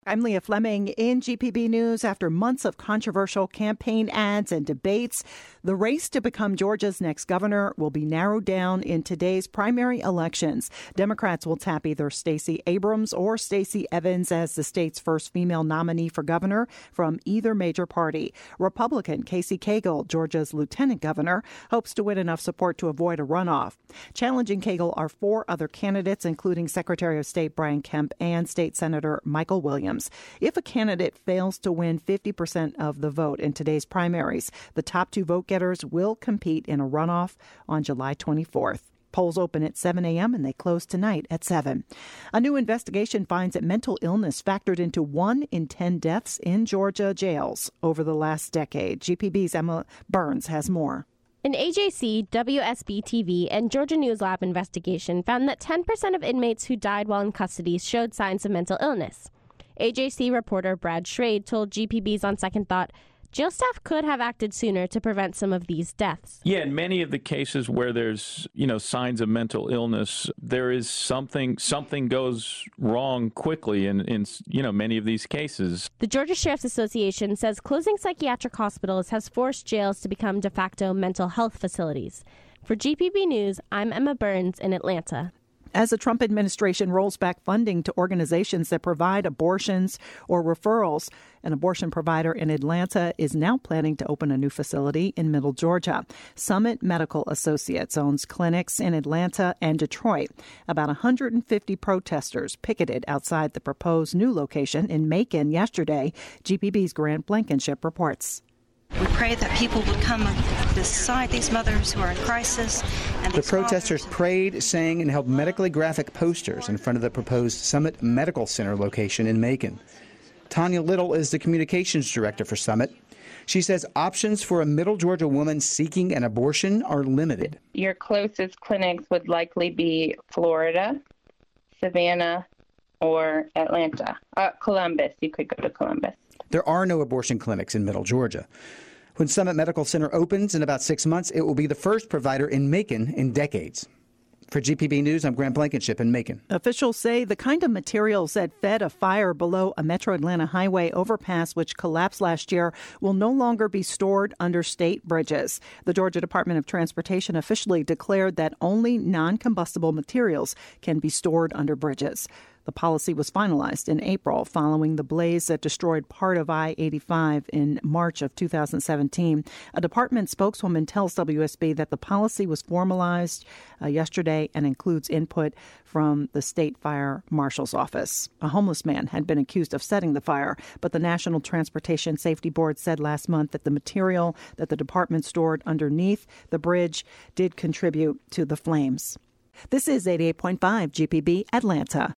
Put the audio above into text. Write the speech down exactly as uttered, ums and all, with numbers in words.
I'm Leah Fleming in G P B News. After months of controversial campaign ads and debates, the race to become Georgia's next governor will be narrowed down in today's primary elections. Democrats will tap either Stacey Abrams or Stacey Evans as the state's first female nominee for governor from either major party. Republican Casey Cagle, Georgia's lieutenant governor, hopes to win enough support to avoid a runoff. Challenging Cagle are four other candidates, including Secretary of State Brian Kemp and State Senator Michael Williams. If a candidate fails to win fifty percent of the vote in today's primaries, the top two vote getters will compete in a runoff on July twenty-fourth. Polls open at seven a.m. and they close tonight at seven. A new investigation finds that mental illness factored into one in ten deaths in Georgia jails over the last decade. G P B's Emma Burns has more. An A J C, W S B T V, and Georgia News Lab investigation found that ten percent of inmates who died while in custody showed signs of mental illness. A J C reporter Brad Schrade told G P B's On Second Thought, jail staff could have acted sooner to prevent some of these deaths. Yeah, in many of the cases where there's, you know, signs of mental illness, there is something, something goes wrong quickly in, in, you know, many of these cases. The Georgia Sheriff's Association says closing psychiatric hospitals has forced jails to become de facto mental health facilities. For G P B News, I'm Emma Burns in Atlanta. As the Trump administration rolls back funding to organizations that provide abortions or referrals, an abortion provider in Atlanta is now planning to open a new facility in Middle Georgia. Summit Medical Associates owns clinics in Atlanta and Detroit. About one hundred fifty protesters picketed outside the proposed new location in Macon yesterday. G P B's Grant Blankenship reports. We pray that people would come beside these mothers who are in crisis. And the protesters prayed, sang, and held medically graphic posters in front of the proposed Summit Medical Center location in Macon. Tanya Little is the communications director for Summit. She says options for a Middle Georgia woman seeking an abortion are limited. Your closest clinics would likely be Florida, Savannah, or Atlanta. Uh, Columbus. You could go to Columbus. There are no abortion clinics in Middle Georgia. When Summit Medical Center opens in about six months, it will be the first provider in Macon in decades. For G P B News, I'm Grant Blankenship in Macon. Officials say the kind of materials that fed a fire below a Metro Atlanta highway overpass, which collapsed last year, will no longer be stored under state bridges. The Georgia Department of Transportation officially declared that only non-combustible materials can be stored under bridges. The policy was finalized in April following the blaze that destroyed part of I eighty-five in March of two thousand seventeen. A department spokeswoman tells W S B that the policy was formalized uh, yesterday and includes input from the state fire marshal's office. A homeless man had been accused of setting the fire, but the National Transportation Safety Board said last month that the material that the department stored underneath the bridge did contribute to the flames. This is eighty-eight point five G P B Atlanta.